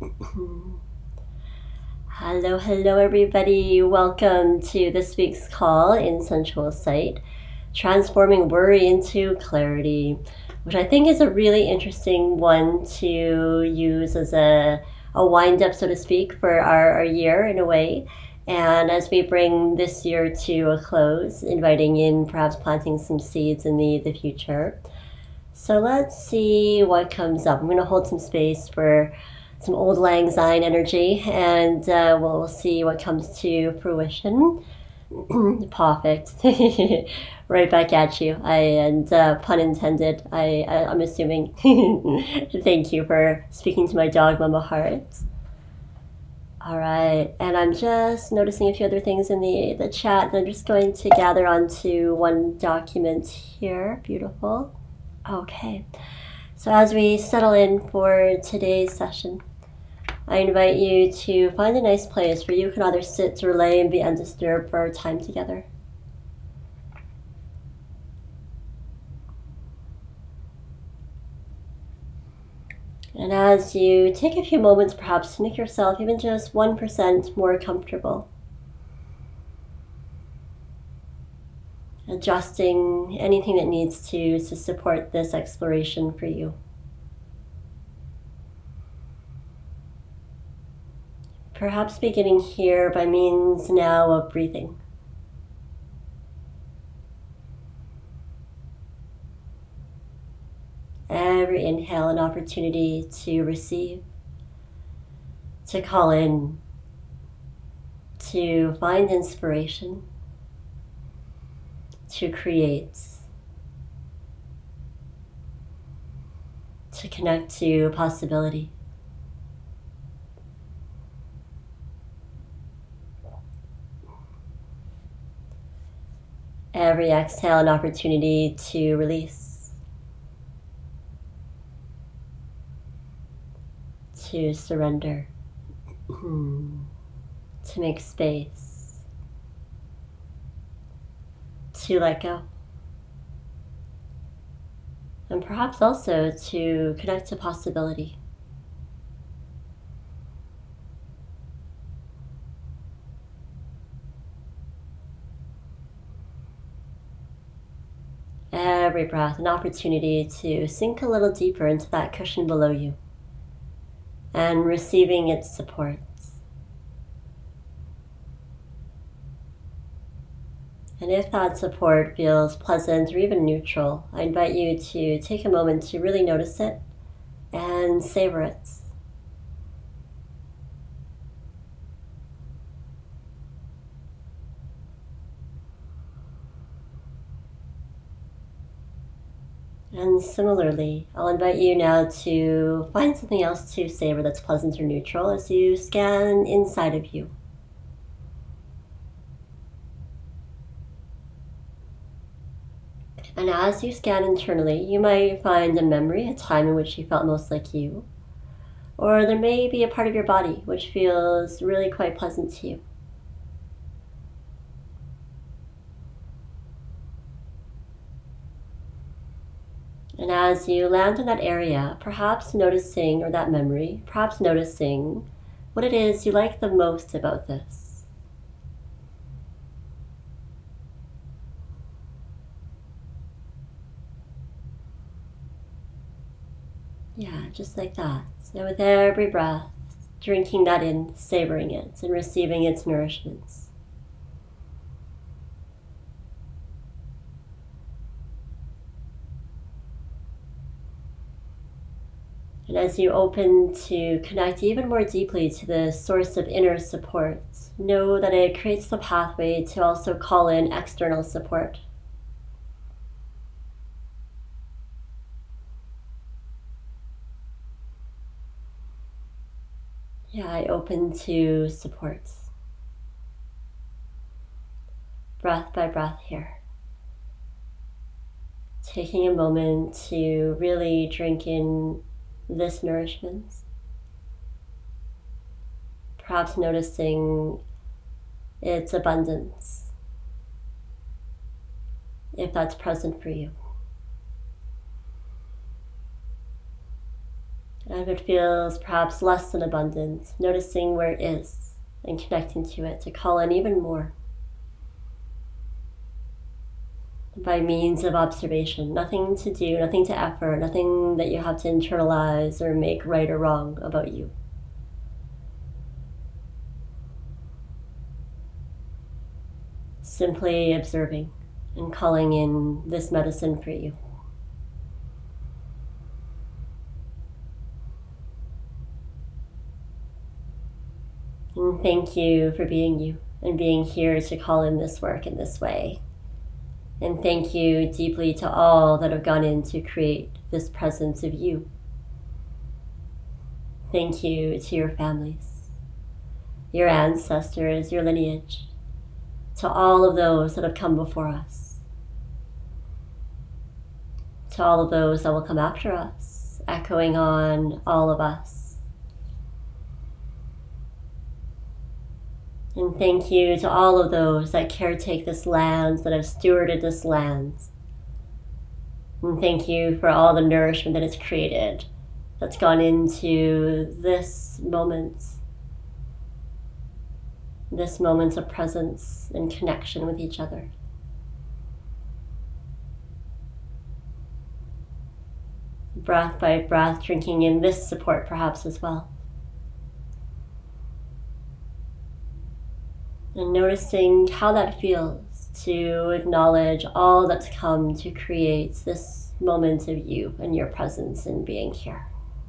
Hello, hello, everybody. Welcome to this week's call in Sensual Sight, transforming worry into clarity, which I think is a really interesting one to use as a wind up, so to speak, for our year in a way. And as we bring this year to a close, inviting in perhaps planting some seeds in the future. So let's see what comes up. I'm going to hold some space for some old lang syne energy, and we'll see what comes to fruition. Perfect. Right back at you. Pun intended. I'm assuming. Thank you for speaking to my dog, Mama Heart. All right, and I'm just noticing a few other things in the chat, and I'm just going to gather onto one document here. Beautiful. Okay, so as we settle in for today's session, I invite you to find a nice place where you can either sit or lay and be undisturbed for our time together. And as you take a few moments perhaps to make yourself even just 1% more comfortable, adjusting anything that needs to support this exploration for you. Perhaps beginning here by means now of breathing. Every inhale an opportunity to receive, to call in, to find inspiration, to create, to connect to possibility. Every exhale an opportunity to release, to surrender, to make space, to let go, and perhaps also to connect to possibility. Every breath an opportunity to sink a little deeper into that cushion below you and receiving its support. And if that support feels pleasant or even neutral, I invite you to take a moment to really notice it and savor it. And similarly, I'll invite you now to find something else to savor that's pleasant or neutral as you scan inside of you. And as you scan internally, you might find a memory, a time in which you felt most like you. Or there may be a part of your body which feels really quite pleasant to you. And as you land in that area, perhaps noticing, or that memory, perhaps noticing what it is you like the most about this. Yeah, just like that. And with every breath, drinking that in, savoring it, and receiving its nourishments. And as you open to connect even more deeply to the source of inner support, know that it creates the pathway to also call in external support. Yeah, I open to support. Breath by breath here. Taking a moment to really drink in this nourishment. Perhaps noticing its abundance, if that's present for you. And if it feels perhaps less than abundant, noticing where it is and connecting to it to call in even more by means of observation. Nothing to do, nothing to effort, nothing that you have to internalize or make right or wrong about you. Simply observing and calling in this medicine for you. And thank you for being you and being here to call in this work in this way. And thank you deeply to all that have gone in to create this presence of you. Thank you to your families, your ancestors, your lineage, to all of those that have come before us, to all of those that will come after us, echoing on all of us. And thank you to all of those that caretake this land, that have stewarded this land. And thank you for all the nourishment that it's created, that's gone into this moment of presence and connection with each other. Breath by breath, drinking in this support perhaps as well. And noticing how that feels to acknowledge all that's come to create this moment of you and your presence in being here.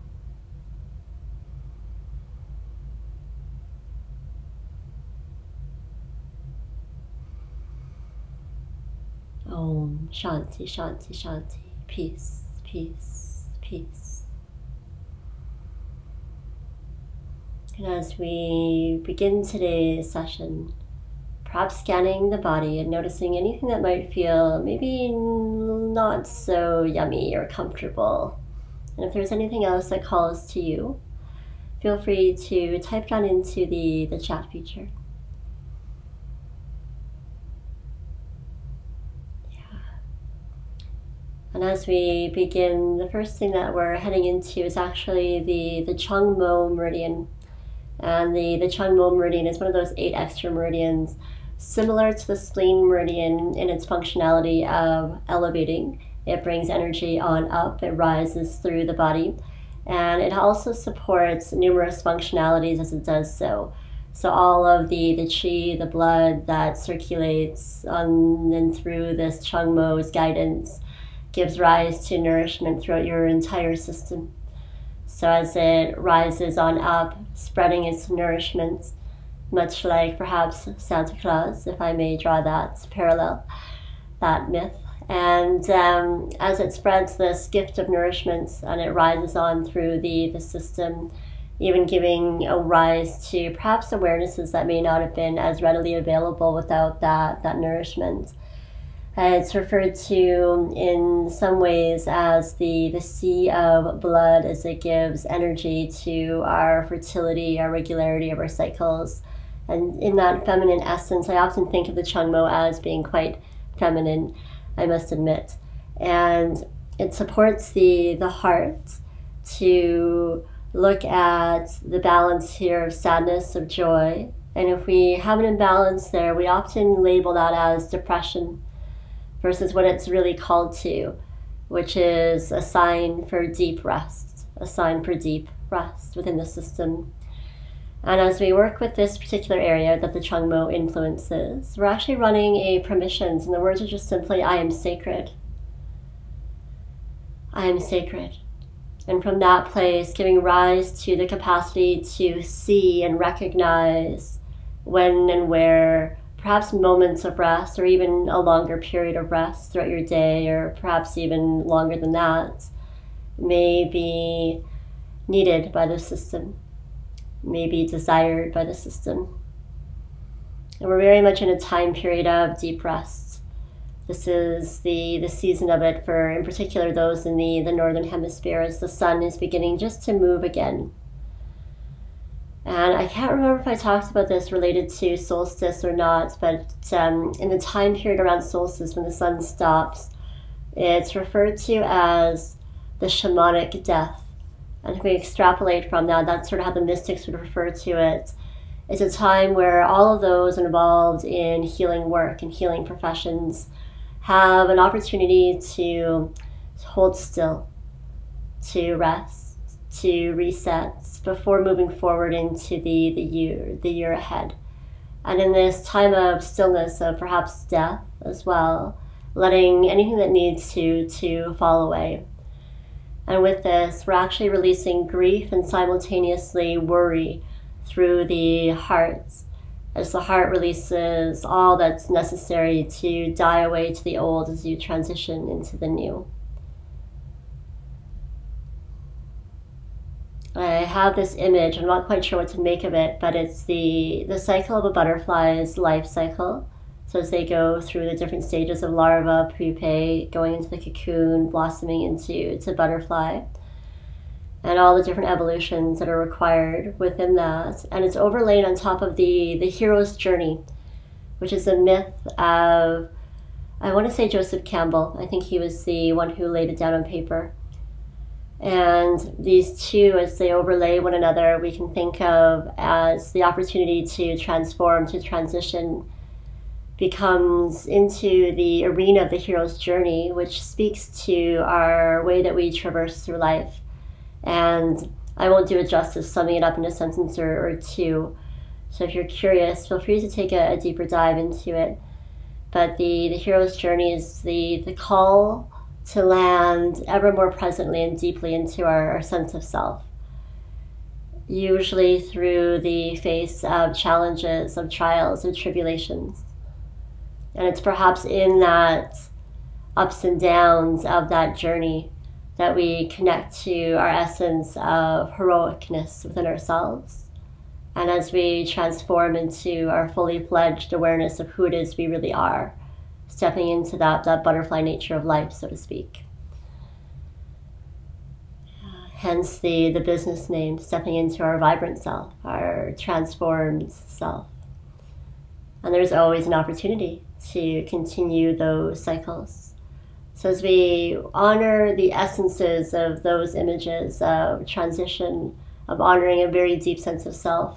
Om Shanti, Shanti, Shanti. Peace, peace, peace. And as we begin today's session, perhaps scanning the body and noticing anything that might feel maybe not so yummy or comfortable. And if there's anything else that calls to you, feel free to type down into the chat feature. And as we begin, the first thing that we're heading into is actually the Chong Mo meridian. And the Chong Mo meridian is one of those 8 extra meridians, similar to the spleen meridian in its functionality of elevating. It brings energy on up, it rises through the body, and it also supports numerous functionalities as it does so. So all of the qi, the blood that circulates on and through this Chong Mo's guidance gives rise to nourishment throughout your entire system. So as it rises on up, spreading its nourishment, much like perhaps Santa Claus, if I may draw that parallel, that myth. And as it spreads this gift of nourishment and it rises on through the system, even giving a rise to perhaps awarenesses that may not have been as readily available without that nourishment. It's referred to in some ways as the sea of blood, as it gives energy to our fertility, our regularity of our cycles. And in that feminine essence, I often think of the Chong Mo as being quite feminine, I must admit. And it supports the heart to look at the balance here of sadness, of joy. And if we have an imbalance there, we often label that as depression, versus what it's really called to, which is a sign for deep rest, a sign for deep rest within the system. And as we work with this particular area that the Chong Mo influences, we're actually running a permissions, and the words are just simply, I am sacred. I am sacred. And from that place, giving rise to the capacity to see and recognize when and where perhaps moments of rest, or even a longer period of rest throughout your day, or perhaps even longer than that, may be needed by the system, may be desired by the system. And we're very much in a time period of deep rest. This is the season of it for, in particular, those in the Northern Hemisphere, as the sun is beginning just to move again. And I can't remember if I talked about this related to solstice or not, but in the time period around solstice when the sun stops, it's referred to as the shamanic death And if we extrapolate from that, that's sort of how the mystics would refer to it. It's a time where all of those involved in healing work and healing professions have an opportunity to hold still, to rest, to reset before moving forward into the year ahead. And in this time of stillness, of perhaps death as well, letting anything that needs to fall away. And with this, we're actually releasing grief and simultaneously worry through the heart, as the heart releases all that's necessary to die away to the old as you transition into the new. I have this image, I'm not quite sure what to make of it, but it's the cycle of a butterfly's life cycle. So as they go through the different stages of larva, pupae, going into the cocoon, blossoming into butterfly, and all the different evolutions that are required within that. And it's overlaid on top of the hero's journey, which is a myth of, I want to say Joseph Campbell. I think he was the one who laid it down on paper. And these two, as they overlay one another, we can think of as the opportunity to transform, to transition, becomes into the arena of the hero's journey, which speaks to our way that we traverse through life. And I won't do it justice summing it up in a sentence or two. So if you're curious, feel free to take a deeper dive into it. But the hero's journey is the call to land ever more presently and deeply into our sense of self. Usually through the face of challenges, of trials, of tribulations. And it's perhaps in that ups and downs of that journey that we connect to our essence of heroicness within ourselves. And as we transform into our fully fledged awareness of who it is we really are, stepping into that butterfly nature of life, so to speak. Hence the business name, stepping into our vibrant self, our transformed self. And there's always an opportunity to continue those cycles. So as we honor the essences of those images of transition, of honoring a very deep sense of self,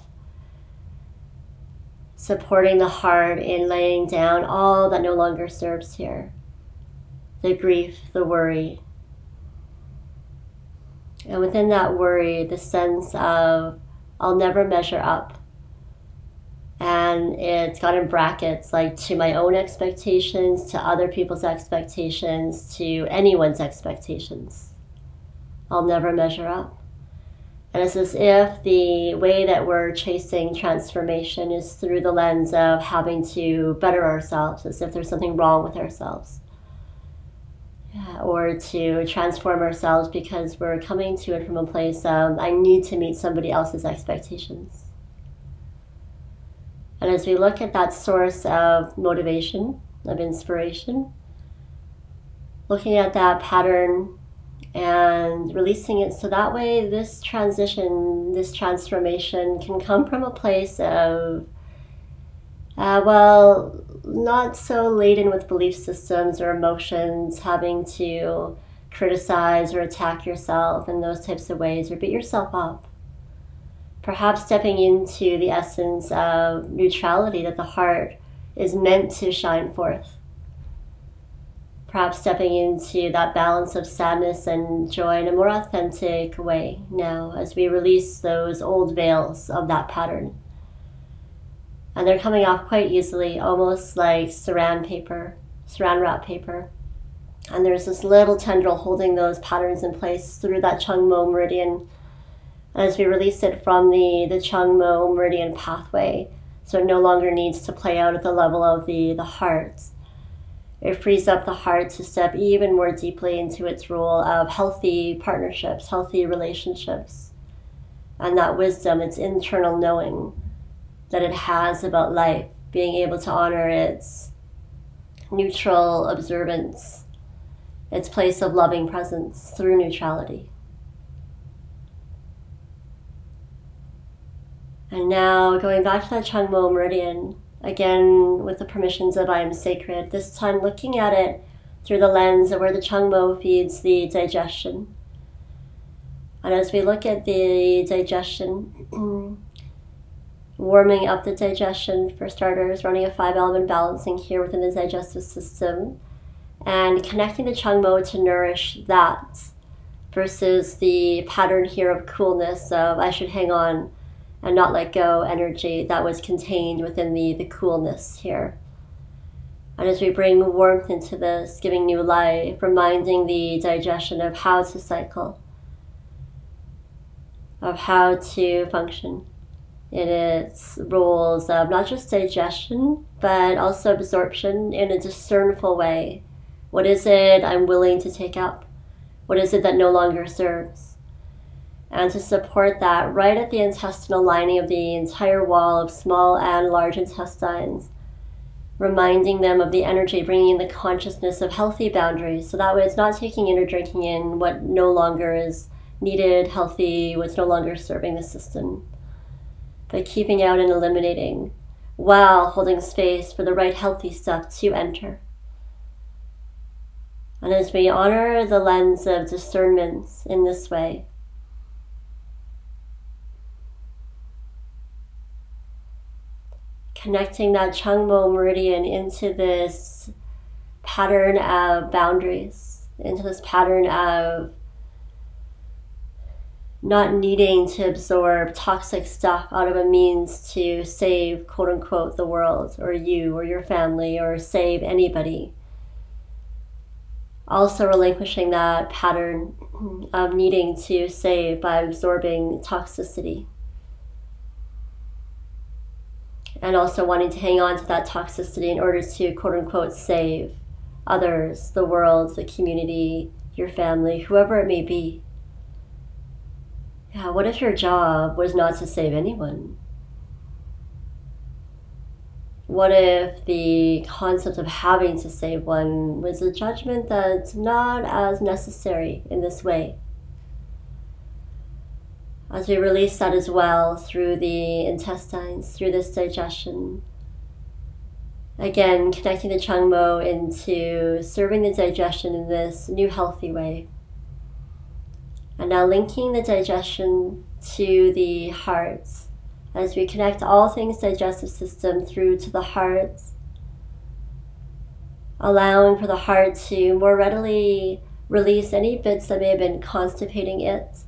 supporting the heart in laying down all that no longer serves here, the grief, the worry. And within that worry, the sense of, I'll never measure up. And it's got in brackets, like to my own expectations, to other people's expectations, to anyone's expectations. I'll never measure up. And it's as if the way that we're chasing transformation is through the lens of having to better ourselves, as if there's something wrong with ourselves. Or to transform ourselves because we're coming to it from a place of, I need to meet somebody else's expectations. And as we look at that source of motivation, of inspiration, looking at that pattern and releasing it, so that way this transition, this transformation can come from a place of, not so laden with belief systems or emotions, having to criticize or attack yourself in those types of ways, or beat yourself up. Perhaps stepping into the essence of neutrality that the heart is meant to shine forth. Perhaps stepping into that balance of sadness and joy in a more authentic way now as we release those old veils of that pattern. And they're coming off quite easily, almost like saran wrap paper. And there's this little tendril holding those patterns in place through that Chung Mo meridian. And as we release it from the Chung Mo meridian pathway, so it no longer needs to play out at the level of the heart. It frees up the heart to step even more deeply into its role of healthy partnerships, healthy relationships. And that wisdom, its internal knowing that it has about life, being able to honor its neutral observance, its place of loving presence through neutrality. And now going back to that Chung Mo meridian, again with the permissions of I am sacred, this time looking at it through the lens of where the Chung Mo feeds the digestion. And as we look at the digestion, warming up the digestion for starters, running a 5-element balancing here within the digestive system, and connecting the Changmo to nourish that versus the pattern here of coolness of I should hang on and not let go energy that was contained within the coolness here. And as we bring warmth into this, giving new life, reminding the digestion of how to cycle, of how to function in its roles of not just digestion, but also absorption in a discernible way. What is it I'm willing to take up? What is it that no longer serves? And to support that right at the intestinal lining of the entire wall of small and large intestines, reminding them of the energy, bringing in the consciousness of healthy boundaries. So that way it's not taking in or drinking in what no longer is needed, healthy, what's no longer serving the system, but keeping out and eliminating while holding space for the right healthy stuff to enter. And as we honor the lens of discernment in this way, connecting that Changmo meridian into this pattern of boundaries, into this pattern of not needing to absorb toxic stuff out of a means to save, quote unquote, the world or you or your family or save anybody. Also relinquishing that pattern of needing to save by absorbing toxicity. And also wanting to hang on to that toxicity in order to, quote unquote, save others, the world, the community, your family, whoever it may be. Yeah, what if your job was not to save anyone? What if the concept of having to save one was a judgment that's not as necessary in this way? As we release that as well through the intestines, through this digestion. Again, connecting the Changmo into serving the digestion in this new healthy way. And now linking the digestion to the heart as we connect all things digestive system through to the heart, allowing for the heart to more readily release any bits that may have been constipating it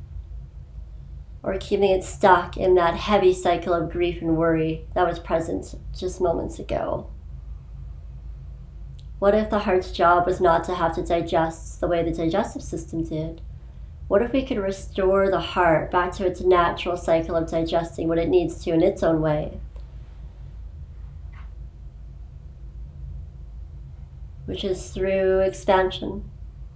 or keeping it stuck in that heavy cycle of grief and worry that was present just moments ago. What if the heart's job was not to have to digest the way the digestive system did? What if we could restore the heart back to its natural cycle of digesting what it needs to in its own way? Which is through expansion,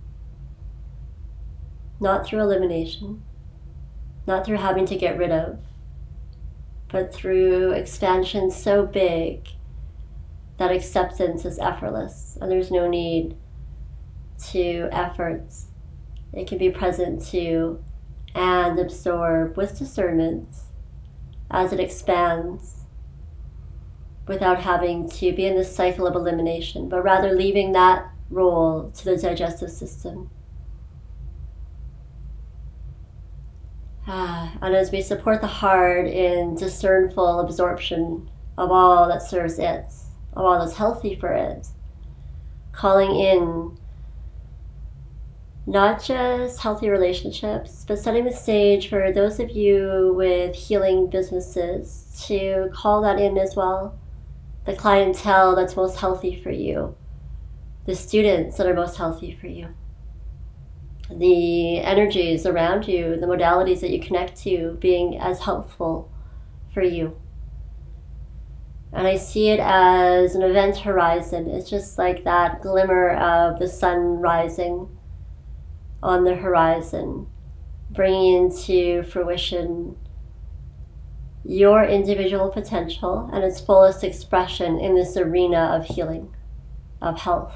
not through elimination, not through having to get rid of, but through expansion so big that acceptance is effortless and there's no need to efforts. It can be present to and absorb with discernment as it expands without having to be in this cycle of elimination, but rather leaving that role to the digestive system. And as we support the heart in discernful absorption of all that serves it, of all that's healthy for it, calling in not just healthy relationships, but setting the stage for those of you with healing businesses to call that in as well. The clientele that's most healthy for you, the students that are most healthy for you, the energies around you, the modalities that you connect to being as helpful for you. And I see it as an event horizon. It's just like that glimmer of the sun rising on the horizon, bringing into fruition your individual potential and its fullest expression in this arena of healing, of health.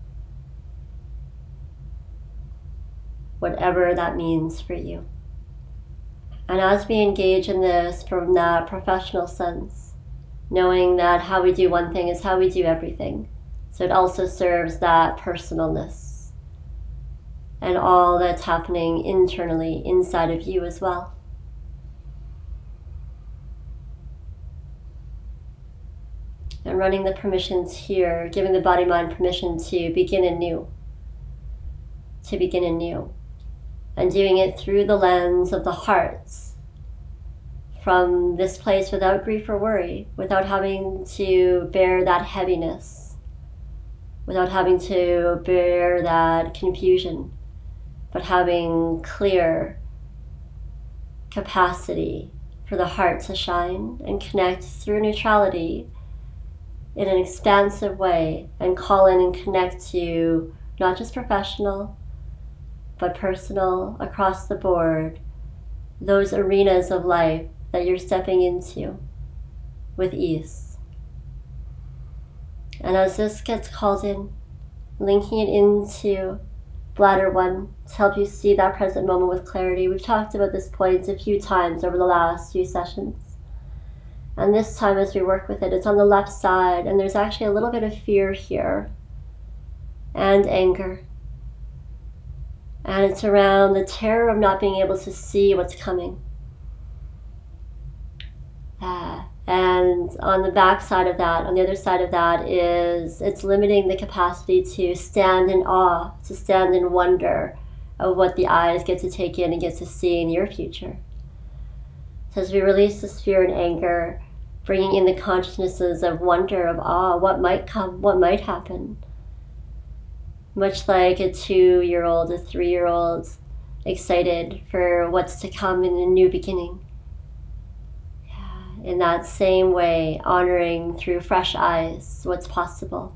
Whatever that means for you. And as we engage in this from that professional sense, knowing that how we do one thing is how we do everything, so it also serves that personalness and all that's happening internally inside of you as well. And running the permissions here, giving the body-mind permission to begin anew. To begin anew. And doing it through the lens of the hearts. From this place without grief or worry, without having to bear that heaviness, without having to bear that confusion, but having clear capacity for the heart to shine and connect through neutrality in an expansive way, and call in and connect to not just professional, but personal, across the board, those arenas of life that you're stepping into with ease. And as this gets called in, linking it into bladder 1 to help you see that present moment with clarity. We've talked about this point a few times over the last few sessions. And this time as we work with it, it's on the left side, and there's actually a little bit of fear here, and anger. And it's around the terror of not being able to see what's coming. And on the back side of that, on the other side of that, is it's limiting the capacity to stand in awe, to stand in wonder of what the eyes get to take in and get to see in your future. So as we release this fear and anger, bringing in the consciousnesses of wonder, of awe, what might come, what might happen. Much like a 2-year-old, a 3-year-old, excited for what's to come in a new beginning. In that same way, honoring through fresh eyes what's possible.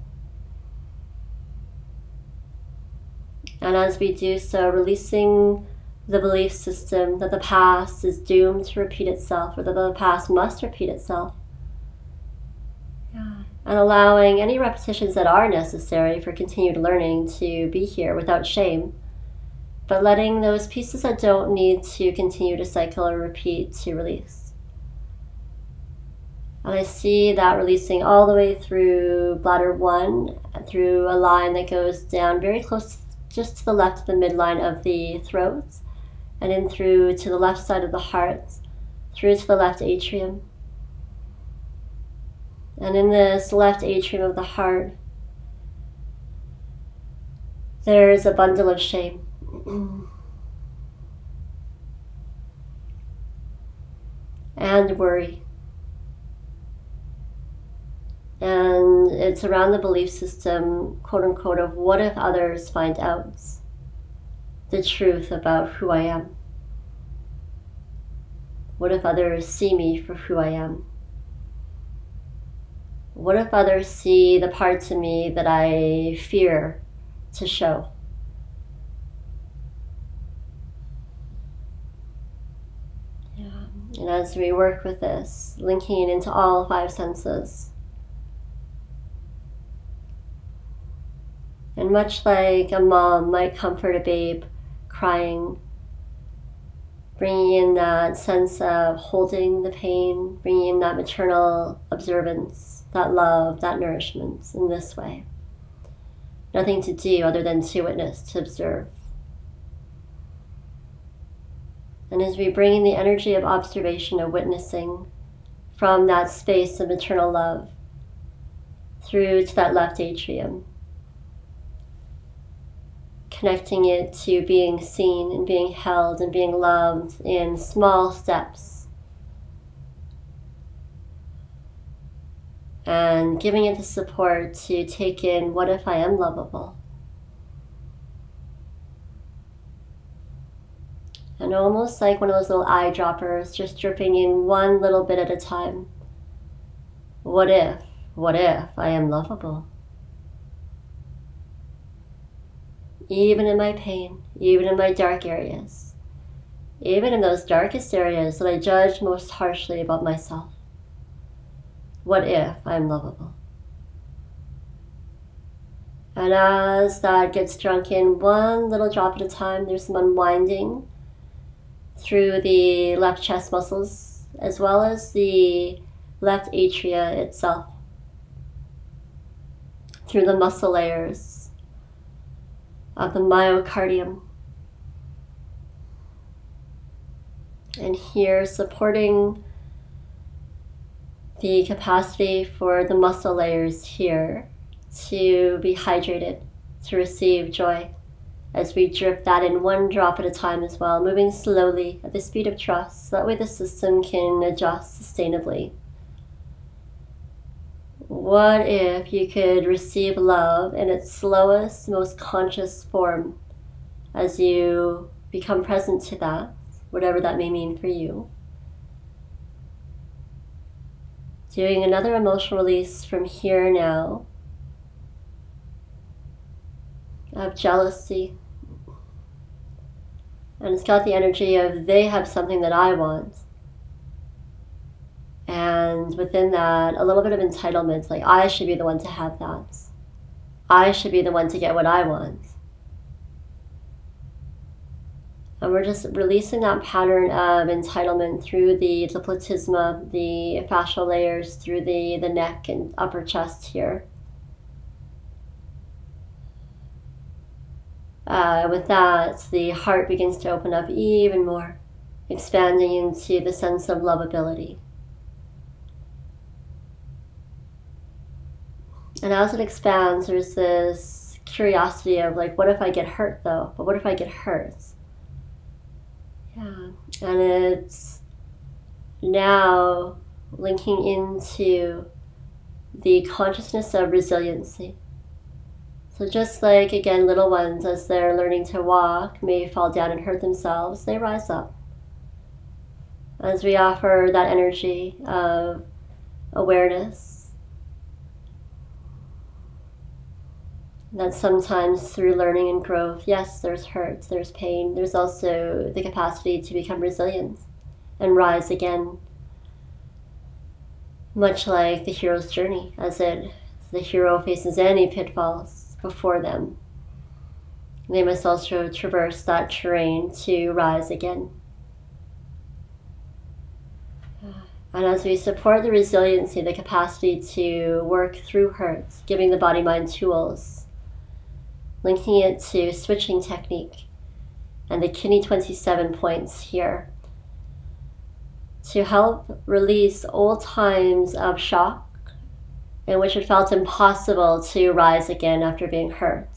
And as we do so, releasing the belief system that the past is doomed to repeat itself, or that the past must repeat itself. And allowing any repetitions that are necessary for continued learning to be here without shame, but letting those pieces that don't need to continue to cycle or repeat to release. And I see that releasing all the way through bladder 1, through a line that goes down very close, just to the left of the midline of the throat, and in through to the left side of the heart, through to the left atrium. And in this left atrium of the heart, there's a bundle of shame. And worry. And it's around the belief system, quote unquote, of what if others find out the truth about who I am? What if others see me for who I am? What if others see the parts of me that I fear to show? And as we work with this, linking it into all 5 senses. And much like a mom might comfort a babe crying, bringing in that sense of holding the pain, bringing in that maternal observance, that love, that nourishment in this way. Nothing to do other than to witness, to observe. And as we bring in the energy of observation, of witnessing, from that space of maternal love, through to that left atrium, connecting it to being seen and being held and being loved in small steps. And giving it the support to take in, what if I am lovable? And almost like one of those little eyedroppers, just dripping in one little bit at a time. What if I am lovable? Even in my pain, even in my dark areas, even in those darkest areas that I judge most harshly about myself. What if I'm lovable? And as that gets drunk in one little drop at a time, there's some unwinding through the left chest muscles, as well as the left atria itself, through the muscle layers of the myocardium, And here, supporting the capacity for the muscle layers here to be hydrated, to receive joy, as we drip that in one drop at a time as well, moving slowly at the speed of trust, so that way the system can adjust sustainably. What if you could receive love in its slowest, most conscious form as you become present to that, whatever that may mean for you? Doing another emotional release from here now of jealousy. And it's got the energy of they have something that I want. And within that, a little bit of entitlement, like I should be the one to have that. I should be the one to get what I want. And we're just releasing that pattern of entitlement through the platysma, the fascial layers, through the neck and upper chest here. With that, the heart begins to open up even more, expanding into the sense of lovability. And as it expands, there's this curiosity of like, what if I get hurt though? But what if I get hurt? Yeah, and it's now linking into the consciousness of resiliency. So just like, again, little ones, as they're learning to walk, may fall down and hurt themselves, they rise up. As we offer that energy of awareness, that sometimes through learning and growth, yes, there's hurt, there's pain, there's also the capacity to become resilient and rise again. Much like the hero's journey, as the hero faces any pitfalls before them, they must also traverse that terrain to rise again. And as we support the resiliency, the capacity to work through hurt, giving the body-mind tools, linking it to switching technique and the Kidney 27 points here to help release old times of shock in which it felt impossible to rise again after being hurt.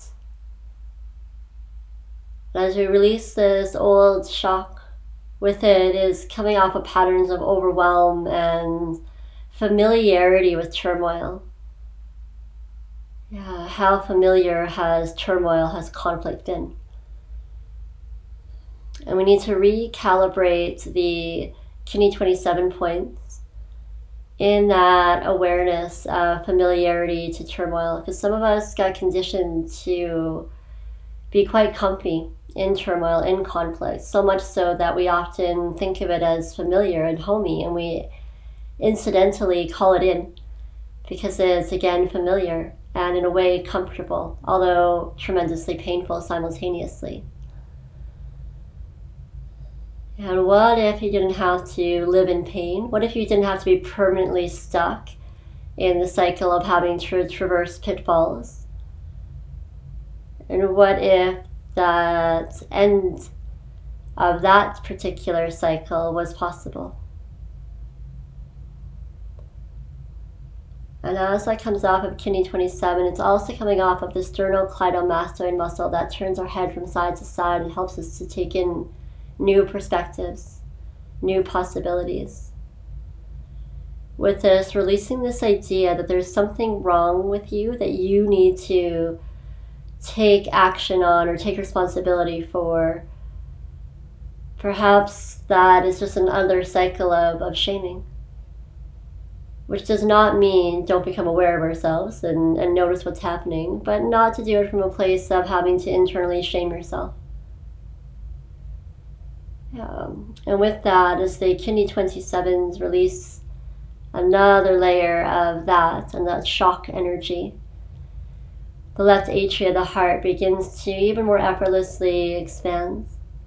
And as we release this old shock, with it is coming off of patterns of overwhelm and familiarity with turmoil. Yeah, how familiar has turmoil, has conflict been? And we need to recalibrate the Kidney 27 points in that awareness of familiarity to turmoil, because some of us got conditioned to be quite comfy in turmoil, in conflict, so much so that we often think of it as familiar and homey, and we incidentally call it in because it's, again, familiar and in a way comfortable, although tremendously painful simultaneously. And what if you didn't have to live in pain? What if you didn't have to be permanently stuck in the cycle of having to traverse pitfalls? And what if that end of that particular cycle was possible? And as that comes off of Kidney 27, it's also coming off of the sternocleidomastoid muscle that turns our head from side to side and helps us to take in new perspectives, new possibilities. With this, releasing this idea that there's something wrong with you that you need to take action on or take responsibility for. Perhaps that is just another cycle of shaming, which does not mean don't become aware of ourselves and notice what's happening, but not to do it from a place of having to internally shame yourself. And with that, as the Kidney 27s release another layer of that and that shock energy, the left atria of the heart begins to even more effortlessly expand.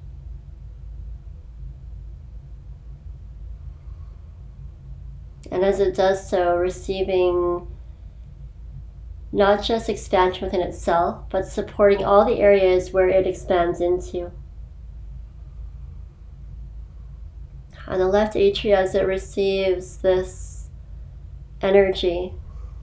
And as it does so, receiving not just expansion within itself, but supporting all the areas where it expands into. And the left atria, as it receives this energy,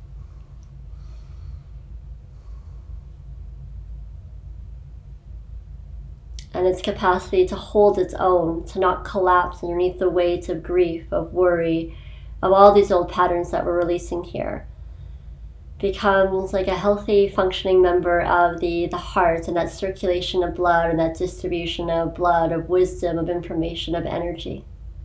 and its capacity to hold its own, to not collapse underneath the weight of grief, of worry, of all these old patterns that we're releasing here, becomes like a healthy functioning member of the heart, and that circulation of blood and that distribution of blood, of wisdom, of information, of energy.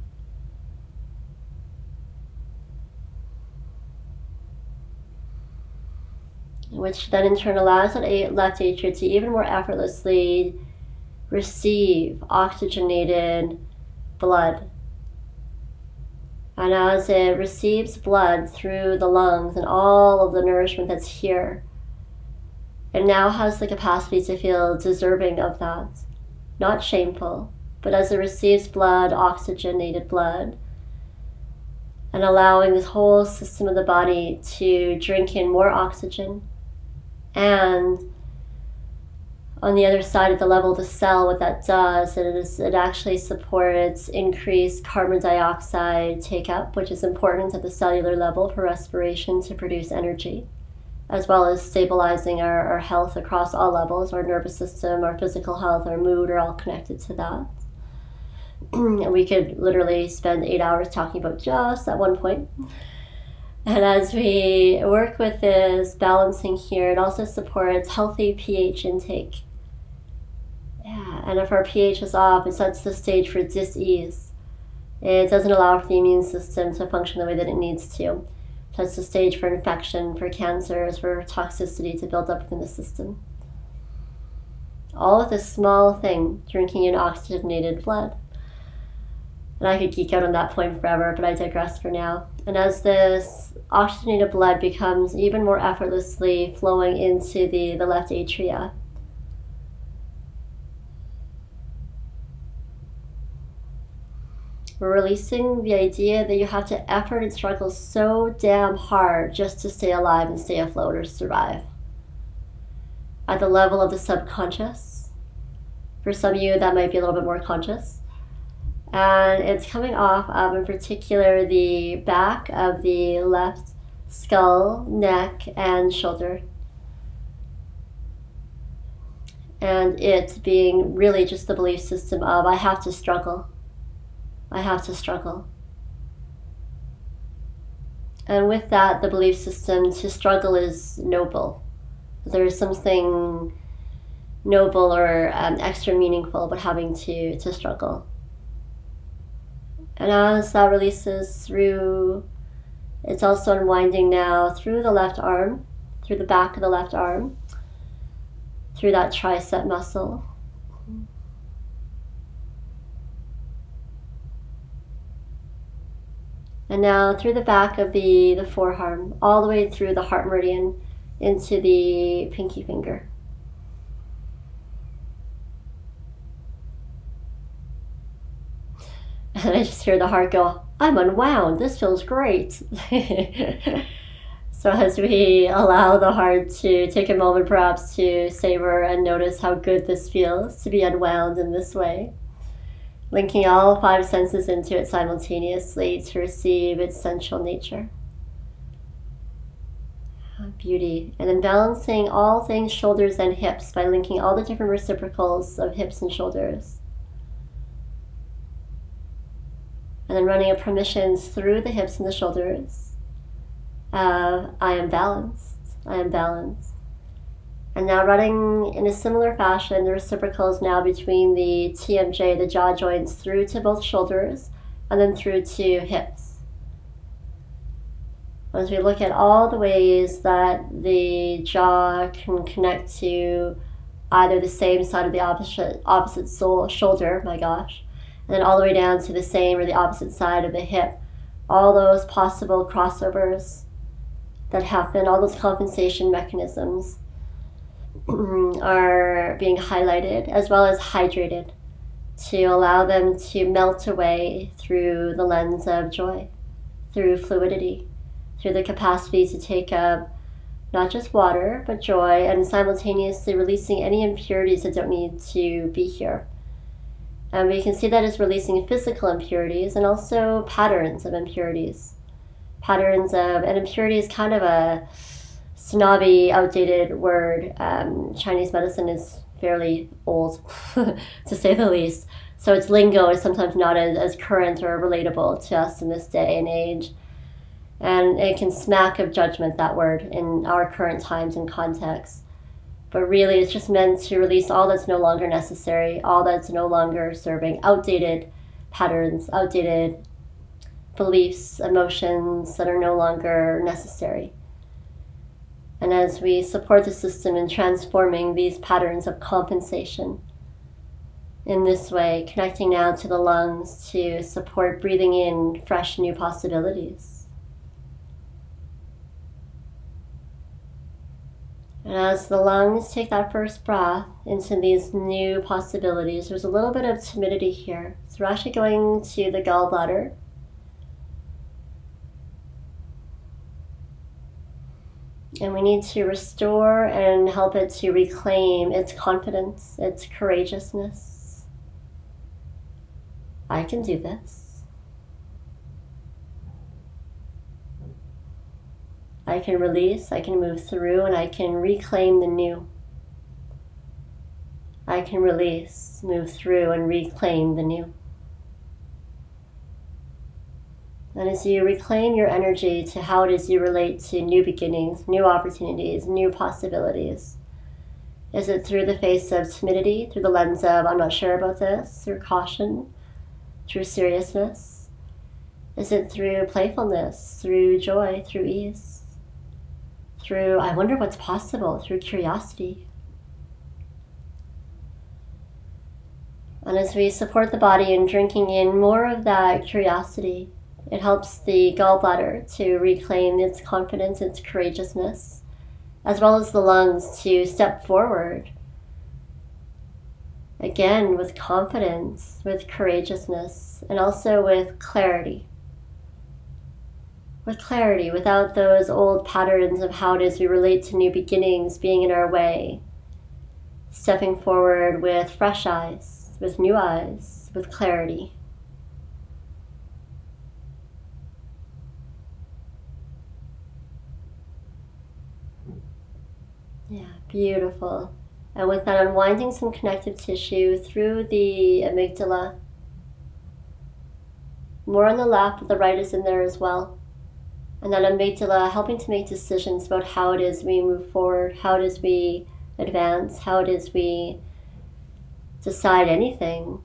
Which then in turn allows that left atria to even more effortlessly receive oxygenated blood. And as it receives blood through the lungs and all of the nourishment that's here, it now has the capacity to feel deserving of that. Not shameful, but as it receives blood, oxygenated blood, and allowing this whole system of the body to drink in more oxygen. And on the other side of the level of the cell, what that does is it actually supports increased carbon dioxide take-up, which is important at the cellular level for respiration to produce energy, as well as stabilizing our health across all levels. Our nervous system, our physical health, our mood are all connected to that. And we could literally spend 8 hours talking about just that one point. And as we work with this balancing here, it also supports healthy pH intake. Yeah, and if our pH is off, it sets the stage for dis-ease. It doesn't allow for the immune system to function the way that it needs to. It sets the stage for infection, for cancers, for toxicity to build up within the system. All with this small thing, drinking in oxygenated blood. And I could geek out on that point forever, but I digress for now. And as this oxygenated blood becomes even more effortlessly flowing into the left atria, we're releasing the idea that you have to effort and struggle so damn hard just to stay alive and stay afloat or survive. At the level of the subconscious, for some of you that might be a little bit more conscious, and it's coming off of, in particular, the back of the left skull, neck, and shoulder. And it being really just the belief system of, I have to struggle. I have to struggle. And with that, the belief system, to struggle is noble. There is something noble or extra meaningful about having to struggle. And as that releases through, it's also unwinding now through the left arm, through the back of the left arm, through that tricep muscle. And now through the back of the forearm, all the way through the heart meridian into the pinky finger. And I just hear the heart go, I'm unwound, this feels great. So as we allow the heart to take a moment perhaps to savor and notice how good this feels to be unwound in this way, linking all 5 senses into it simultaneously to receive its sensual nature. Beauty. And then balancing all things shoulders and hips by linking all the different reciprocals of hips and shoulders. And then running a permissions through the hips and the shoulders of I am balanced, I am balanced. And now running in a similar fashion, the reciprocals now between the TMJ, the jaw joints, through to both shoulders and then through to hips. As we look at all the ways that the jaw can connect to either the same side of the opposite shoulder, my gosh, and then all the way down to the same or the opposite side of the hip. All those possible crossovers that happen, all those compensation mechanisms are being highlighted as well as hydrated to allow them to melt away through the lens of joy, through fluidity, through the capacity to take up not just water, but joy, and simultaneously releasing any impurities that don't need to be here. And we can see that it's releasing physical impurities and also patterns of impurities. And impurity is kind of a snobby, outdated word. Chinese medicine is fairly old, to say the least. So its lingo is sometimes not as current or relatable to us in this day and age. And it can smack of judgment, that word, in our current times and context. But really, it's just meant to release all that's no longer necessary, all that's no longer serving, outdated patterns, outdated beliefs, emotions that are no longer necessary. And as we support the system in transforming these patterns of compensation in this way, connecting now to the lungs to support breathing in fresh new possibilities. And as the lungs take that first breath into these new possibilities, there's a little bit of timidity here. So we're actually going to the gallbladder. And we need to restore and help it to reclaim its confidence, its courageousness. I can do this. I can release, I can move through, and I can reclaim the new. I can release, move through, and reclaim the new. And as you reclaim your energy to how it is you relate to new beginnings, new opportunities, new possibilities, is it through the face of timidity, through the lens of I'm not sure about this, through caution, through seriousness? Is it through playfulness, through joy, through ease? Through, I wonder what's possible, through curiosity. And as we support the body in drinking in more of that curiosity, it helps the gallbladder to reclaim its confidence, its courageousness, as well as the lungs to step forward. Again, with confidence, with courageousness, and also with clarity. With clarity, without those old patterns of how it is we relate to new beginnings being in our way. Stepping forward with fresh eyes, with new eyes, with clarity. Yeah, beautiful. And with that, unwinding some connective tissue through the amygdala. More on the left, but the right is in there as well. And that amygdala helping to make decisions about how it is we move forward, how it is we advance, how it is we decide anything.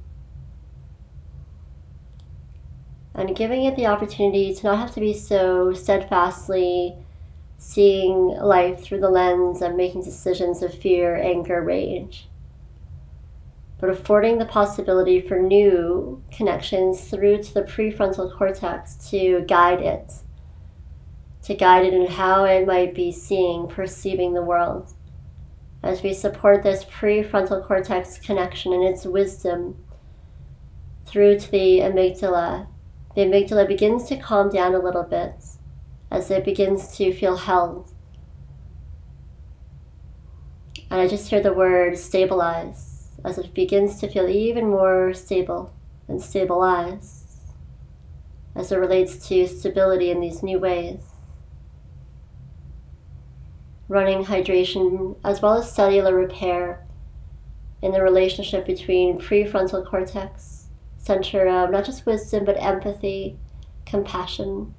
And giving it the opportunity to not have to be so steadfastly seeing life through the lens of making decisions of fear, anger, rage, but affording the possibility for new connections through to the prefrontal cortex to guide it in how it might be seeing, perceiving the world. As we support this prefrontal cortex connection and its wisdom through to the amygdala begins to calm down a little bit as it begins to feel held. And I just hear the word stabilize as it begins to feel even more stable and stabilized as it relates to stability in these new ways. Running hydration as well as cellular repair in the relationship between prefrontal cortex, center of not just wisdom but empathy, compassion.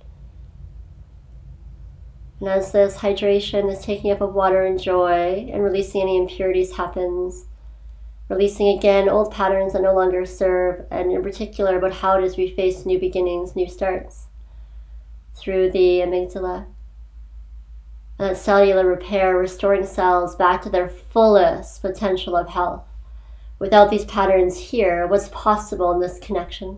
And as this hydration, this taking up of water and joy and releasing any impurities happens, releasing again old patterns that no longer serve, and in particular about how it is we face new beginnings, new starts through the amygdala. And that cellular repair, restoring cells back to their fullest potential of health. Without these patterns here, what's possible in this connection?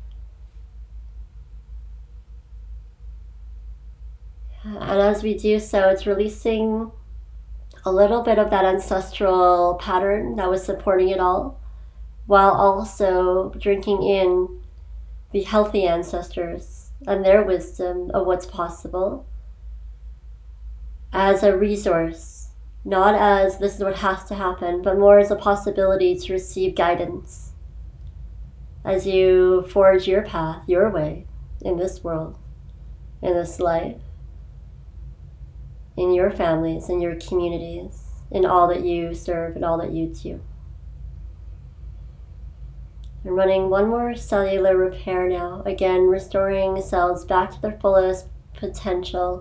And as we do so, it's releasing a little bit of that ancestral pattern that was supporting it all, while also drinking in the healthy ancestors and their wisdom of what's possible as a resource, not as this is what has to happen, but more as a possibility to receive guidance, as you forge your path, your way in this world, in this life, in your families, in your communities, in all that you serve and all that you do. I'm running one more cellular repair now, again restoring cells back to their fullest potential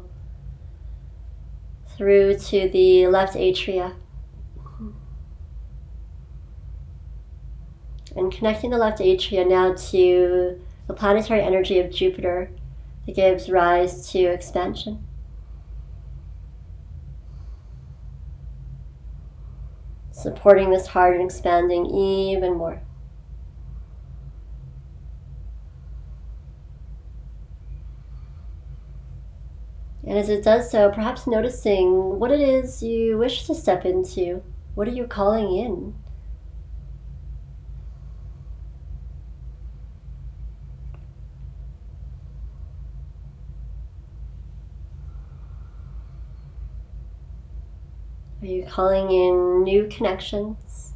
through to the left atria. And connecting the left atria now to the planetary energy of Jupiter that gives rise to expansion. Supporting this heart and expanding even more. And as it does so, perhaps noticing what it is you wish to step into. What are you calling in? Are you calling in new connections,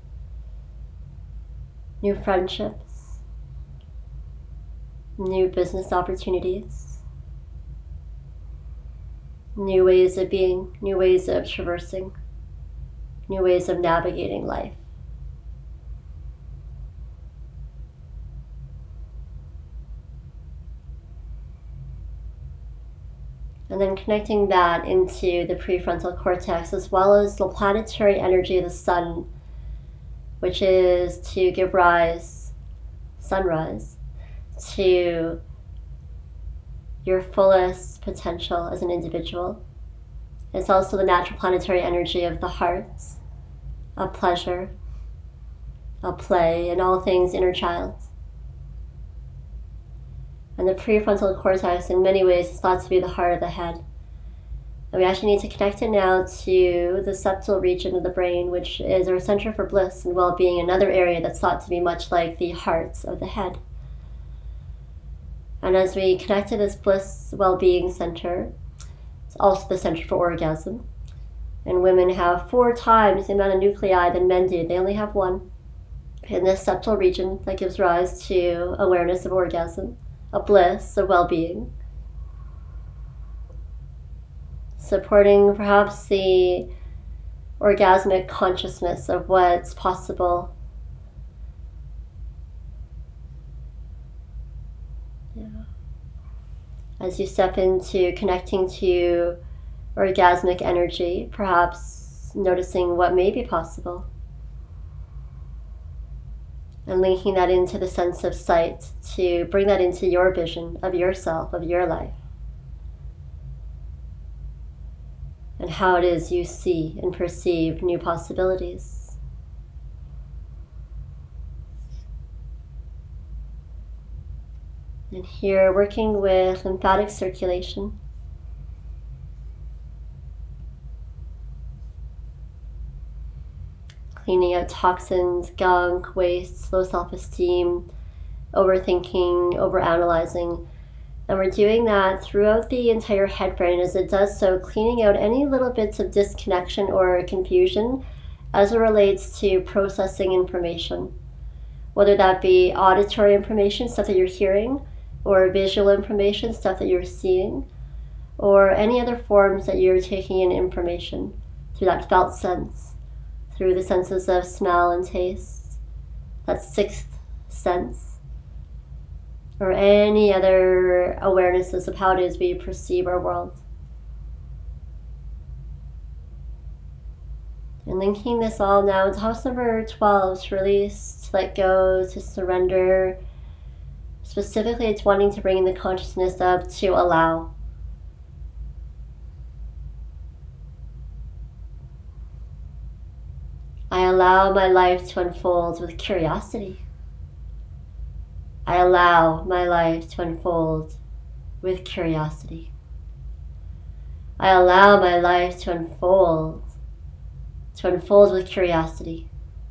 new friendships, new business opportunities, new ways of being, new ways of traversing, new ways of navigating life? And then connecting that into the prefrontal cortex, as well as the planetary energy of the sun, which is to give rise, sunrise, to your fullest potential as an individual. It's also the natural planetary energy of the heart, of pleasure, of play, and all things inner child. And the prefrontal cortex in many ways is thought to be the heart of the head. And we actually need to connect it now to the septal region of the brain, which is our center for bliss and well-being, another area that's thought to be much like the heart of the head. And as we connect to this bliss well-being center, it's also the center for orgasm. And women have 4 times the amount of nuclei than men do. They only have 1. In this septal region that gives rise to awareness of orgasm, of bliss, of well-being. Supporting perhaps the orgasmic consciousness of what's possible. Yeah. As you step into connecting to orgasmic energy, perhaps noticing what may be possible. And linking that into the sense of sight to bring that into your vision of yourself, of your life. And how it is you see and perceive new possibilities. And here, working with lymphatic circulation. Cleaning out toxins, gunk, waste, low self-esteem, overthinking, overanalyzing. And we're doing that throughout the entire head brain. As it does so, cleaning out any little bits of disconnection or confusion as it relates to processing information. Whether that be auditory information, stuff that you're hearing, or visual information, stuff that you're seeing, or any other forms that you're taking in information through that felt sense. Through the senses of smell and taste, that 6th sense, or any other awarenesses of how it is we perceive our world. And linking this all now into house number 12, to release, to let go, to surrender. Specifically, it's wanting to bring the consciousness up to allow. I allow my life to unfold with curiosity. I allow my life to unfold with curiosity. I allow my life to unfold with curiosity.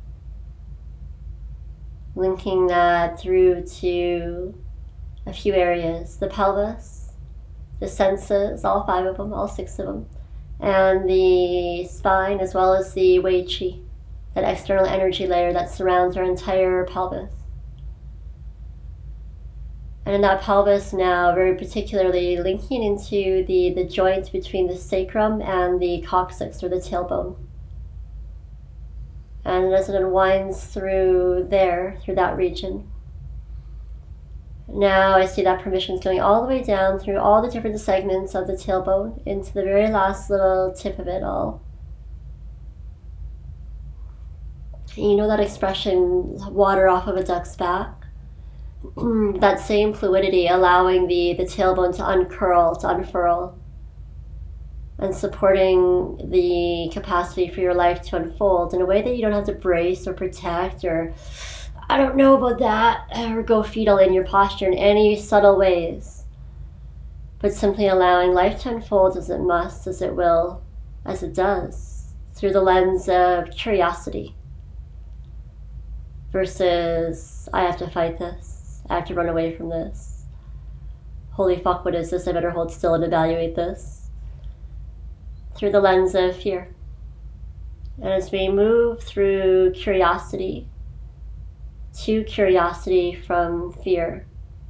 Linking that through to a few areas, the pelvis, the senses, all 5 of them, all 6 of them, and the spine, as well as the Wei Qi, that external energy layer that surrounds our entire pelvis. And in that pelvis now, very particularly linking into the joint between the sacrum and the coccyx or the tailbone. And as it unwinds through there, through that region, now I see that permission is going all the way down through all the different segments of the tailbone into the very last little tip of it all. And you know that expression, water off of a duck's back? That same fluidity allowing the tailbone to uncurl, to unfurl, and supporting the capacity for your life to unfold in a way that you don't have to brace or protect or, I don't know about that, or go fetal in your posture in any subtle ways, but simply allowing life to unfold as it must, as it will, as it does, through the lens of curiosity versus, I have to fight this, I have to run away from this, holy fuck, what is this, I better hold still and evaluate this, through the lens of fear. And as we move through curiosity to curiosity from fear,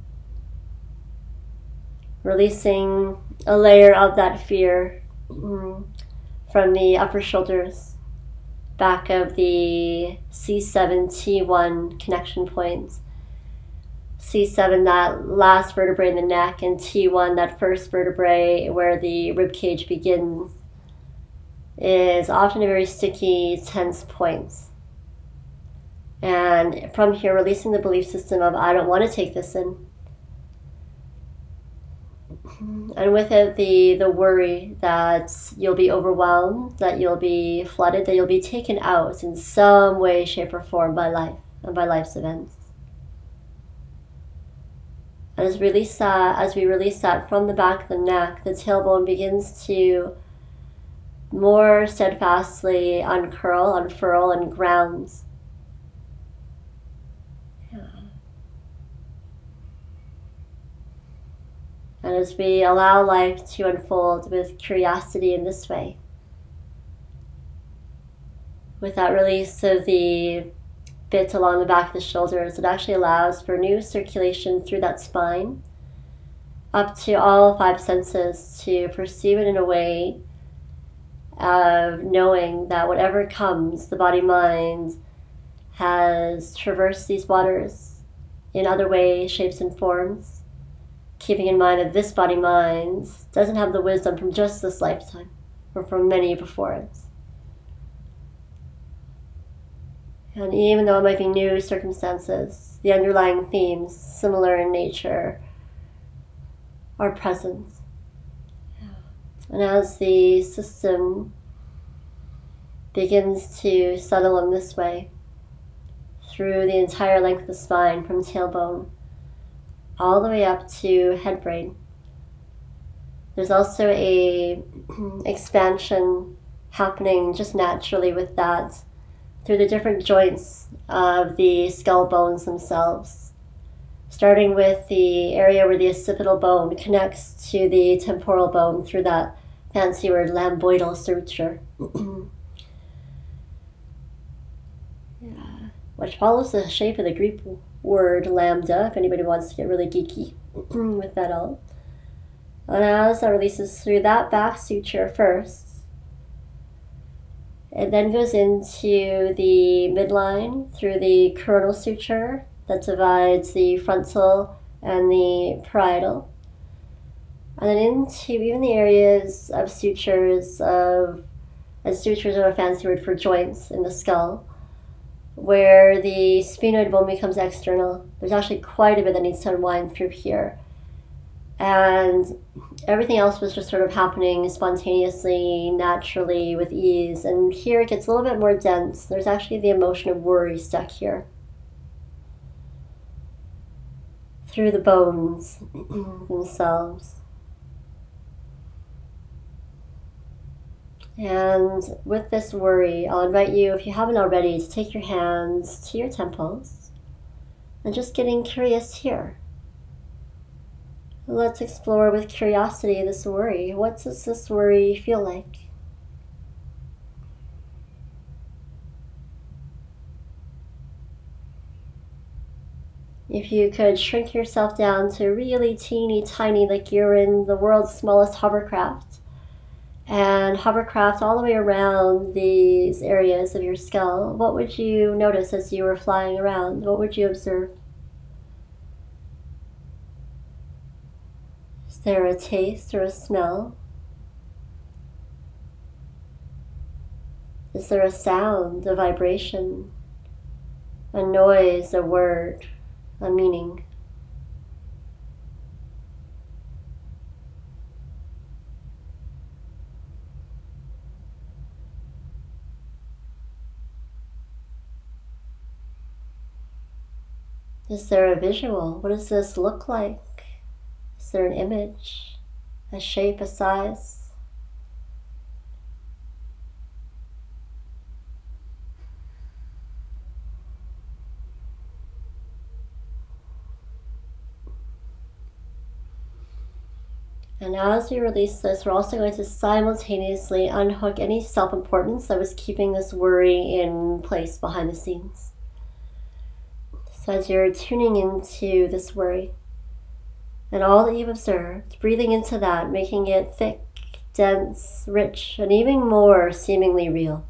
releasing a layer of that fear from the upper shoulders, back of the C7, T1 connection points. C7, that last vertebrae in the neck, and T1, that first vertebrae where the rib cage begins, is often a very sticky, tense point. And from here, releasing the belief system of, I don't want to take this in. And with it, the worry that you'll be overwhelmed, that you'll be flooded, that you'll be taken out in some way, shape, or form by life and by life's events. And as we release that from the back of the neck, the tailbone begins to more steadfastly uncurl, unfurl, and grounds. And as we allow life to unfold with curiosity in this way, with that release of the bit along the back of the shoulders, it actually allows for new circulation through that spine, up to all five senses, to perceive it in a way of knowing that whatever comes, the body-mind has traversed these waters in other ways, shapes, and forms, keeping in mind that this body-mind doesn't have the wisdom from just this lifetime, or from many before it. And even though it might be new circumstances, the underlying themes, similar in nature, are present. And as the system begins to settle in this way, through the entire length of the spine, from tailbone all the way up to head brain, there's also a expansion happening just naturally with that, through the different joints of the skull bones themselves, starting with the area where the occipital bone connects to the temporal bone through that fancy word, lambdoidal suture, which follows the shape of the Greek word lambda, if anybody wants to get really geeky with that all. And as that releases through that back suture first, it then goes into the midline through the coronal suture that divides the frontal and the parietal. And then into even the areas of sutures are a fancy word for joints in the skull, where the sphenoid bone becomes external. There's actually quite a bit that needs to unwind through here. And everything else was just sort of happening spontaneously, naturally, with ease. And here it gets a little bit more dense. There's actually the emotion of worry stuck here, through the bones themselves. And with this worry, I'll invite you, if you haven't already, to take your hands to your temples and just getting curious here. Let's explore with curiosity this worry. What does this worry feel like? If you could shrink yourself down to really teeny tiny, like you're in the world's smallest hovercraft, and hovercraft all the way around these areas of your skull, what would you notice as you were flying around? What would you observe? Is there a taste or a smell? Is there a sound, a vibration, a noise, a word, a meaning? Is there a visual? What does this look like? Is there an image, a shape, a size? And as we release this, we're also going to simultaneously unhook any self-importance that was keeping this worry in place behind the scenes. So as you're tuning into this worry and all that you've observed, breathing into that, making it thick, dense, rich, and even more seemingly real.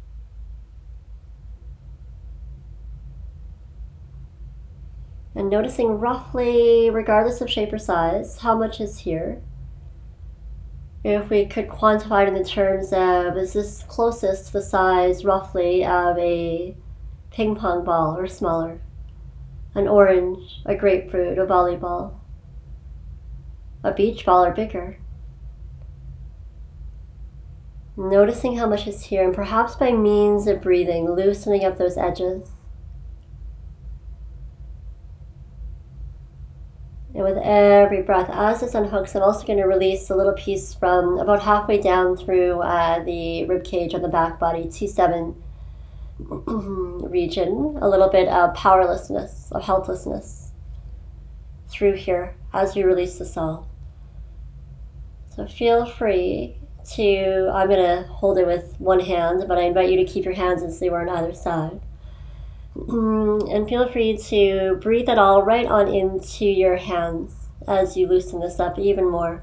And noticing roughly, regardless of shape or size, how much is here. If we could quantify it in the terms of, is this closest to the size roughly of a ping pong ball or smaller? An orange, a grapefruit, a volleyball, a beach ball or bigger? Noticing how much is here, and perhaps by means of breathing, loosening up those edges. And with every breath, as this unhooks, I'm also going to release a little piece from about halfway down through the rib cage on the back body, T7 region, a little bit of powerlessness, of helplessness through here as we release this all. So feel free to, I'm going to hold it with one hand, but I invite you to keep your hands as they were on either side. And feel free to breathe it all right on into your hands as you loosen this up even more.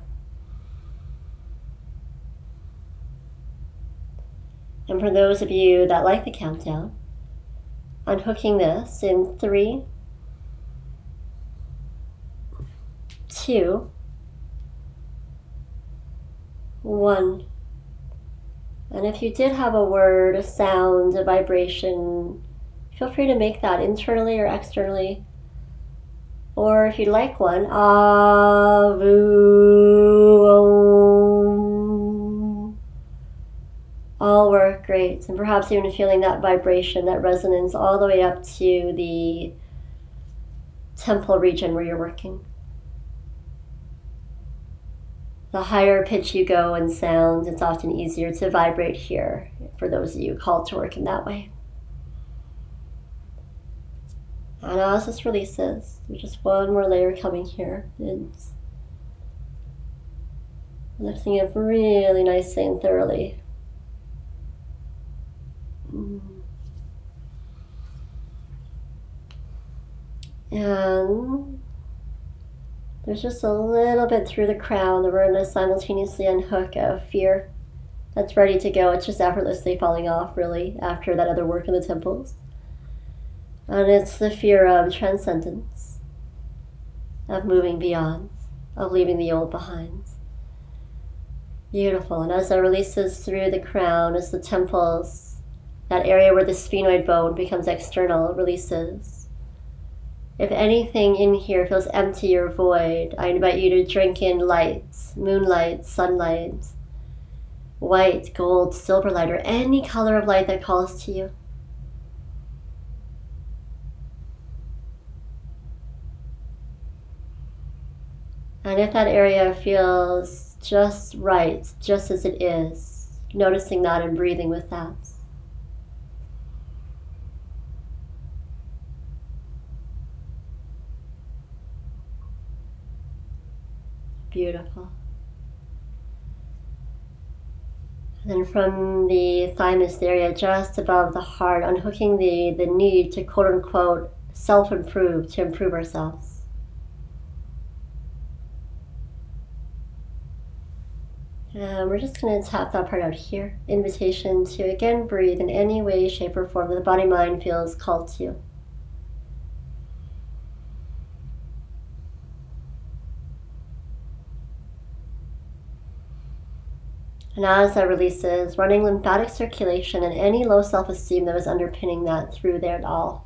And for those of you that like the countdown, unhooking this in 3, 2, 1. And if you did have a word, a sound, a vibration, feel free to make that internally or externally. Or if you'd like one, Avu Om. All work great. And perhaps even feeling that vibration, that resonance all the way up to the temple region where you're working. The higher pitch you go in sound, it's often easier to vibrate here for those of you called to work in that way. And as this releases, there's just one more layer coming here. It's lifting it really nicely and thoroughly. And there's just a little bit through the crown that we're going to simultaneously unhook of fear that's ready to go. It's just effortlessly falling off, really, after that other work in the temples. And it's the fear of transcendence, of moving beyond, of leaving the old behind. Beautiful. And as that releases through the crown, as the temples, that area where the sphenoid bone becomes external, releases. If anything in here feels empty or void, I invite you to drink in light, moonlight, sunlight, white, gold, silver light, or any color of light that calls to you. And if that area feels just right, just as it is, noticing that and breathing with that. Beautiful. And then from the thymus area just above the heart, unhooking the need to quote unquote self-improve, to improve ourselves. And we're just going to tap that part out here. Invitation to again breathe in any way, shape, or form that the body-mind feels called to. And as that releases, running lymphatic circulation and any low self-esteem that was underpinning that through there at all.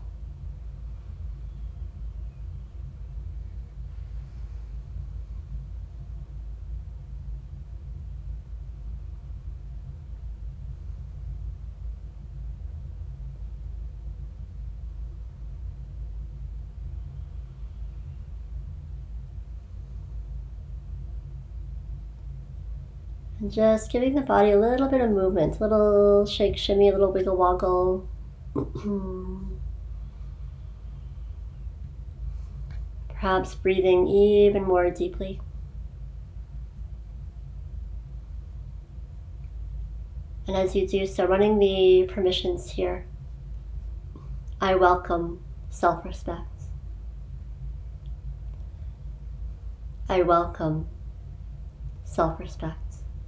And just giving the body a little bit of movement, a little shake, shimmy, a little wiggle woggle. Perhaps breathing even more deeply. And as you do so, running the permissions here. I welcome self-respect. I welcome self-respect.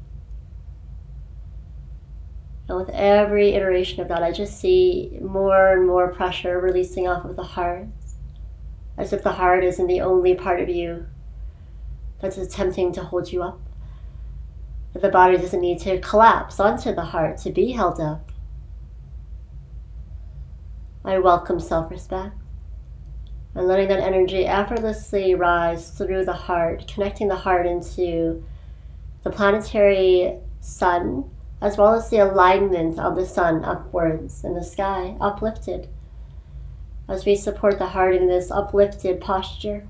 And with every iteration of that, I just see more and more pressure releasing off of the heart, as if the heart isn't the only part of you that's attempting to hold you up. That the body doesn't need to collapse onto the heart to be held up. I welcome self-respect. And letting that energy effortlessly rise through the heart, connecting the heart into the planetary sun, as well as the alignment of the sun upwards in the sky, uplifted. As we support the heart in this uplifted posture.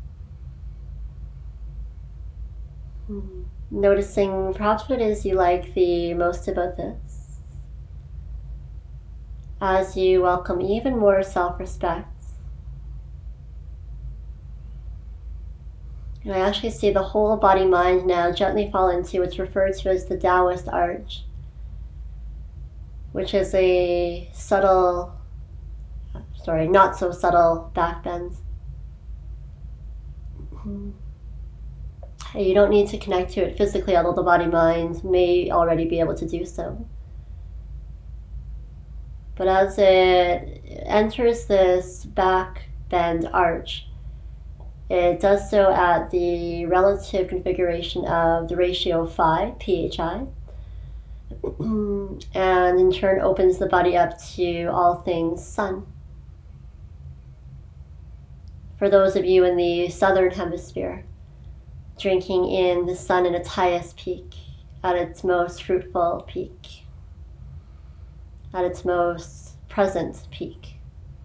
Noticing perhaps what it is you like the most about this. As you welcome even more self-respect. And I actually see the whole body-mind now gently fall into what's referred to as the Taoist arch, which is a subtle, not so subtle back bend. You don't need to connect to it physically, although the body-mind may already be able to do so. But as it enters this back bend arch, it does so at the relative configuration of the ratio of phi, PHI, and in turn opens the body up to all things sun. For those of you in the southern hemisphere, drinking in the sun in its highest peak, at its most fruitful peak, at its most present peak.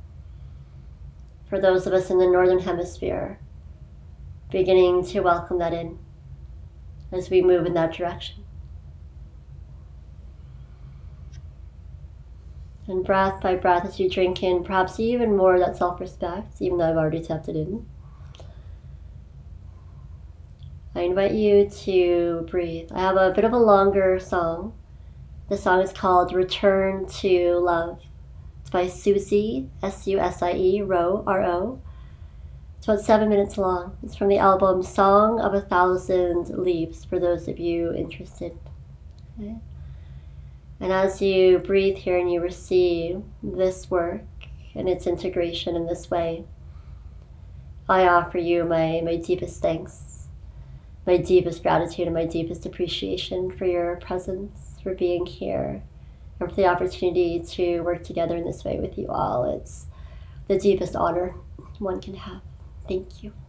For those of us in the northern hemisphere, beginning to welcome that in as we move in that direction. And breath by breath, as you drink in perhaps even more of that self-respect, even though I've already tapped it in, I invite you to breathe. I have a bit of a longer song. The song is called Return to Love. It's by Susie, S-U-S-I-E, Ro, R-O. It's about 7 minutes long. It's from the album Song of a Thousand Leaves, for those of you interested. Okay. And as you breathe here and you receive this work and its integration in this way, I offer you my deepest thanks, my deepest gratitude, and my deepest appreciation for your presence, for being here, and for the opportunity to work together in this way with you all. It's the deepest honor one can have. Thank you.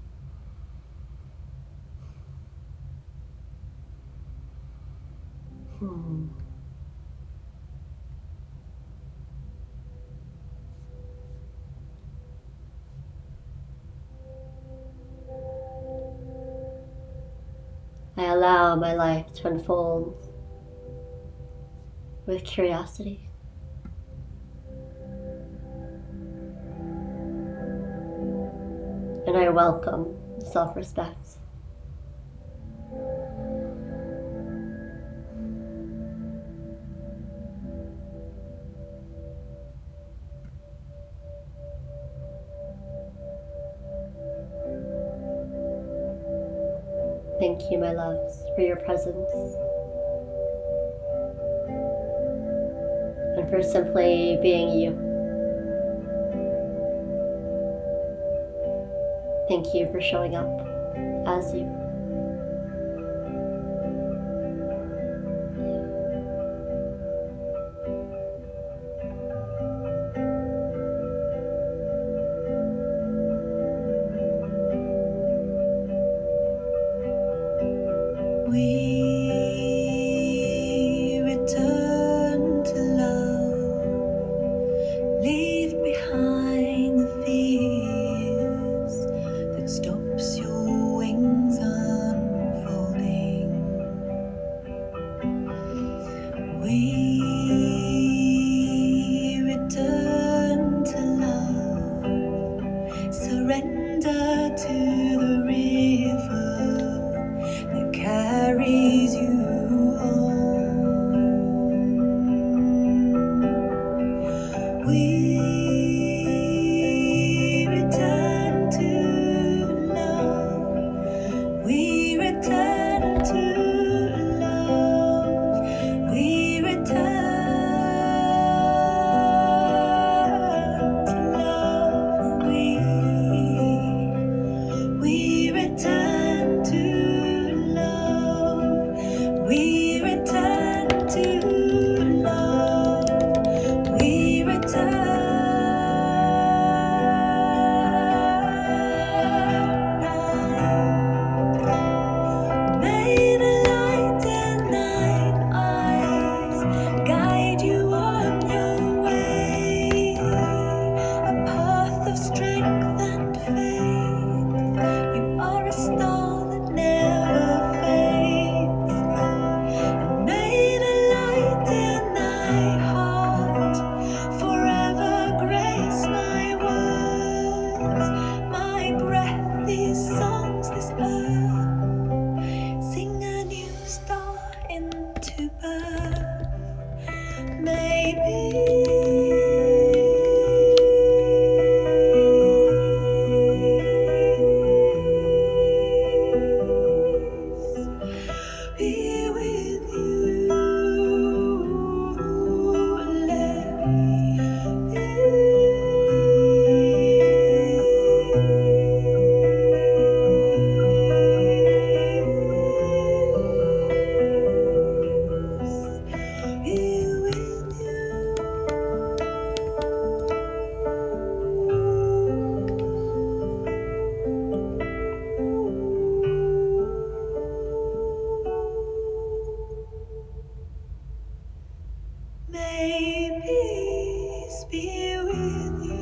I allow my life to unfold with curiosity. And I welcome self-respect. Thank you, my loves, for your presence and for simply being you. Thank you for showing up as you. We return to love, leave behind the fears that stops your wings unfolding. We return to love, surrender to the river that carries you home. We return to love. We return to love. We return to love. We return to love. We return to love. We return. May the light and night eyes guide you on your way, a path of strength and faith. You are a star that never fades. And may the light in thy heart forever grace my words, my breath, these songs, this earth. Sing a new star into birth. Maybe be with you. Let may peace be with you.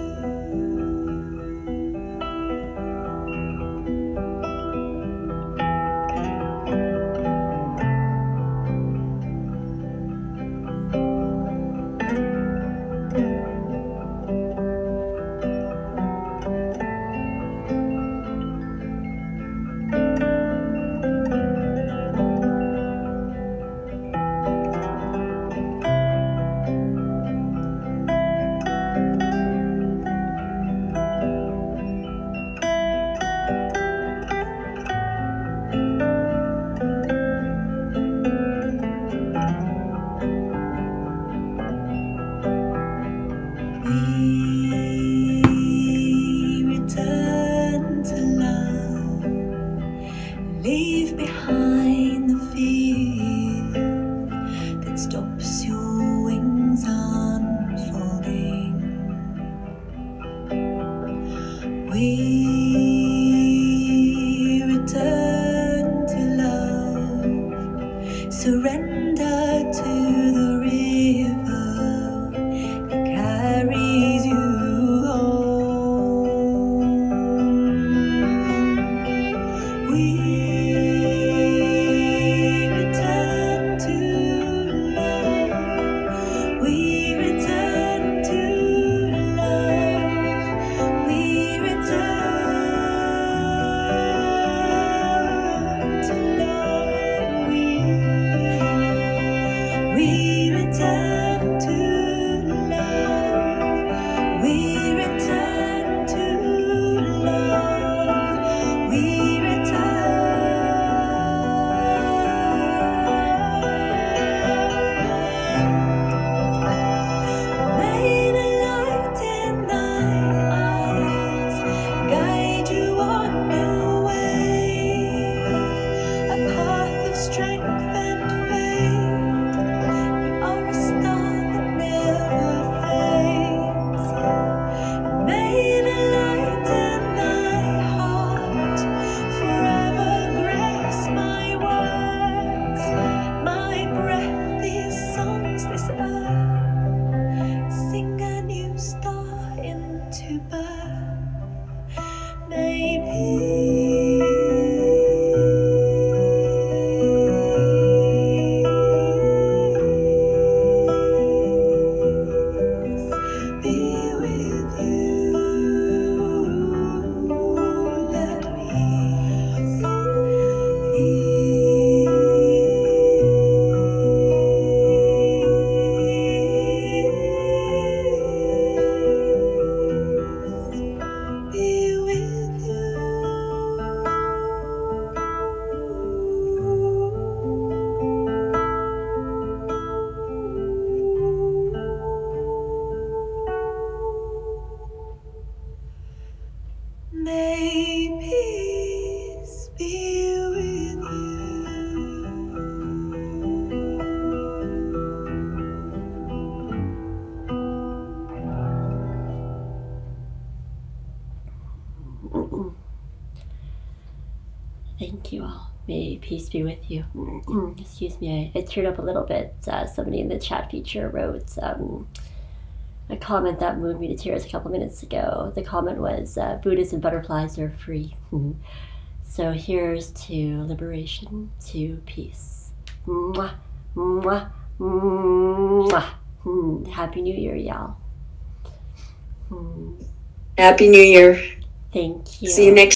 We return to love, leave behind the fear that stops your wings unfolding. We return to love, surrender to the river that carries you home. We return to love. We return to love. We return to love. We return to love. We return to love. We return. Thank you all. May peace be with you. Excuse me, I teared up a little bit. Somebody in the chat feature wrote a comment that moved me to tears a couple minutes ago. The comment was, Buddhas and butterflies are free. So here's to liberation, to peace. Mwah, mwah, mwah. Happy New Year, y'all. Happy New Year. Thank you. See you next